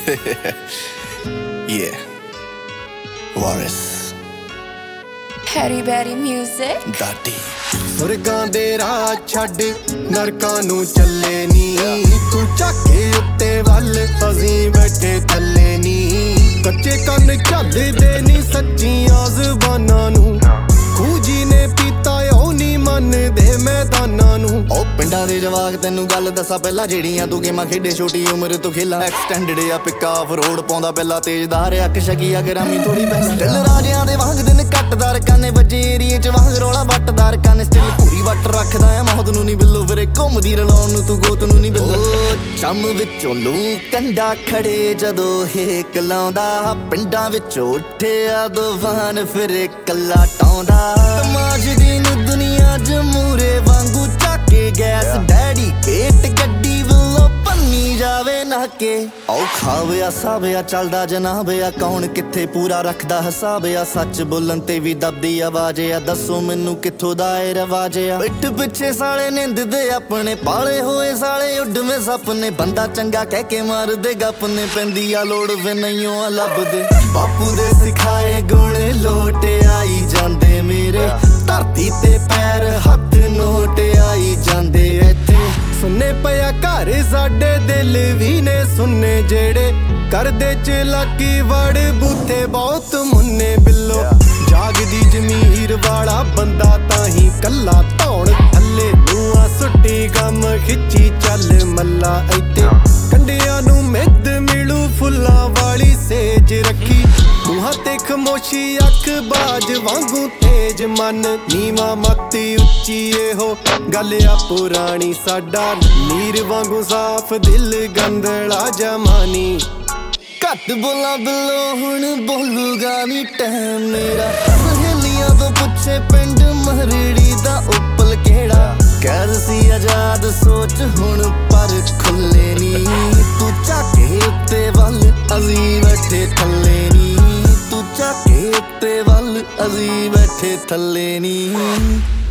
Yeah, Waris Harry Berry music Daddy ਸੁਰਗਾਂ ਦੇ ਰਾਹ ਛੱਡ ਨਰਕਾਂ ਨੂੰ ਚੱਲੇ ਨੀ ਤੂੰ ਝਾਕੇ ਉੱਤੇ ਵੱਲ ਅਸੀਂ ਬੈਠੇ ਥੱਲੇ ਨੀ ਕੱਚੇ ਕੰਨ ਝੱਲਦੇ ਨੀ ਸੱਚੀਆਂ ਜ਼ਬਾਨਾਂ ਨੂੰ ਖੂਜੀ ਨੇ ਪੀਤਾ ਉਹ ਨੀ ਮੰਨਦੇ ਮੈਦਾਨਾਂ ਨੂੰ। ਉਹ ਪਿੰਡਾਂ ਦੇ ਜਵਾਕ ਤੈਨੂੰ ਗੱਲ ਦੱਸਾਂ ਪਹਿਲਾਂ ਜਿਹੜੀਆਂ ਤੂੰ ਗੇਮਾਂ ਖੇਡੇ ਛੋਟੀ ਉਮਰ ਤੋਂ ਖੇਲਾਂ ਐਕਸਟੈਂਡਡ ਆ ਪਿੱਕਾ ਆਫ ਰੋਡ ਪਾਉਂਦਾ ਪਹਿਲਾਂ ਤੇਜ਼ਦਾਰ ਅੱਖ ਸ਼ਕੀਆ ਗਰਾਮੀ ਥੋੜੀ ਪਹਿਲਾਂ ਦਿਲ ਰਾਜਿਆਂ ਦੇ ਵਾਂਗ ਦਿਨ ਕੱਟਦਾਰ ਕਾਨੇ ਵੱਜੇ ਏਰੀਏ ਚ ਵਾਂਗ ਰੋਲਾ ਵੱਟਦਾਰ ਕਾਨੇ ਸਟਿਲ ਪੂਰੀ ਵੱਟ ਰੱਖਦਾ ਆ ਮੌਤ ਨੂੰ ਨੀ ਬਿੱਲੋ ਫਿਰੇ ਘੁੰਮਦੀ ਰਲਾਉਣ ਨੂੰ ਤੂੰ ਗੋਤ ਨੂੰ ਨੀ ਬਿੱਲੋ ਚੰਮ ਵਿੱਚੋਂ ਲੂ ਕੰਡਾ ਖੜੇ ਜਦੋਂ ਹੇਕ ਲਾਉਂਦਾ ਪਿੰਡਾਂ ਵਿੱਚੋਂ ਉੱਠਿਆ ਦਵਾਨ ਫਿਰੇ ਕੱਲਾ ਟਾਉਂਦਾ ਤਮਾਸ਼ਦੀ ਨੂੰ ਦੁਨੀਆ ਚ ਮੂਰੇ ਵਾਂਗੂ ਚੱਕੇ ਗੈਸ ਡੈਡੀ ਗੇਟ ਗੱਡੀ ਵੱਲੋਂ ਪੰਨੀ ਜਾਵੇ ਨਾਕੇ ਔਖਾ ਵਿਆ ਸਾਵਿਆ ਚੱਲਦਾ ਜਨਾਬਿਆ ਕੌਣ ਕਿੱਥੇ ਪੂਰਾ ਰੱਖਦਾ ਹਿਸਾਬ ਆ ਸੱਚ ਬੋਲਣ ਤੇ ਵੀ ਦੱਬਦੀ ਆਵਾਜ਼ ਆ ਦੱਸੋ ਮੈਨੂੰ ਕਿੱਥੋਂ ਦਾ ਏ ਰਿਵਾਜ ਆ ਪਿੱਠ ਪਿੱਛੇ ਸਾਲੇ ਨਿੰਦਦੇ ਆਪਣੇ ਪਾਲੇ ਹੋਏ ਸਾਲੇ ਉੱਡਵੇਂ ਸੱਪ ਨੇ ਬੰਦਾ ਚੰਗਾ ਕਹਿ ਕੇ ਮਾਰਦੇ ਗੱਪ ਨੇ ਪੈਂਦੀ ਆ ਲੋੜ ਵੇ ਨਹੀਂਓ ਆ ਲੱਭਦੇ ਬਾਪੂ ਦੇ ਸਿਖਾਏ ਗੁਣ ਲੋਟ ਆਈ ਜਾਂਦੇ ਮੇਰੇ ਧਰਤੀ ਤੇ ਪੈਰ ਹੱਥ ਨੋਟ ਆਈ ਜਾਂਦੇ ਇੱਥੇ ਸੁਣਨੇ ਪਿਆ ਘਰ ਸਾਡੇ ਦਿਲ ਵੀ ਨੇ ਸੁਣਨੇ ਜਿਹੜੇ ਕਰਦੇ ਚਲਾਕੀ ਵੜ ਬੂਥੇ ਬਹੁਤ ਮੁੰਨੇ ਬਿੱਲੋ ਜਾਗਦੀ ਜ਼ਮੀਰ ਵਾਲਾ ਬੰਦਾ ਤਾਂ ਹੀ ਕੱਲਾ ਧੌਣ ਥੱਲੇ ਨੂੰਆਂ ਸੁੱਟੀ ਗਮ ਖਿੱਚੀ ਚੱਲ ਮੱਲਾ ਇੱਥੇ ਕੰਡਿਆਂ ਨੂੰ ਮਿੱਧ ਮਿਲੂ ਫੁੱਲਾਂ ਵਾਲੀ ਸੇਜ ਰੱਖੀ ਮੂੰਹਾਂ ਤੇ ਖਮੋਸ਼ੀ ਅੱਖ ਬਾਜ ਵਾਂਗੂ ਤੇਜ ਮਨ ਨੀਵਾਂ ਮੱਤੀ ਉੱਚੀ ਇਹੋ ਗੱਲ ਆ ਪੁਰਾਣੀ ਸਾਡਾ ਨੀਰ ਵਾਂਗੂ ਸਾਫ਼ ਦਿਲ ਗੰਦਲਾ ਜਮਾਨੀ ਘੱਟ ਬੋਲਾਂ ਬਿੱਲੋ ਹੁਣ ਬੋਲੂਗਾ ਨੀ ਟਾਈਮ ਮੇਰਾ ਸਹੇਲੀਆਂ ਤੋਂ ਪੁੱਛੇ ਪਿੰਡ ਮਹਰੜੀ ਦਾ ਉੱਪਲ ਕਿਹੜਾ ਕੈਦ ਸੀ ਆਜ਼ਾਦ ਸੋਚ ਹੁਣ ਪਰ ਖੁੱਲੇ ਨੀ ਤੂੰ ਝਾਕੇ ਉੱਤੇ ਵੱਲ ਅਸੀਂ ਬੈਠੇ ਥੱਲੇ ਨੀ ਤੂੰ ਝਾਕੇ ਉੱਤੇ ਵੱਲ ਅਸੀਂ ਬੈਠੇ ਥੱਲੇ ਨੀ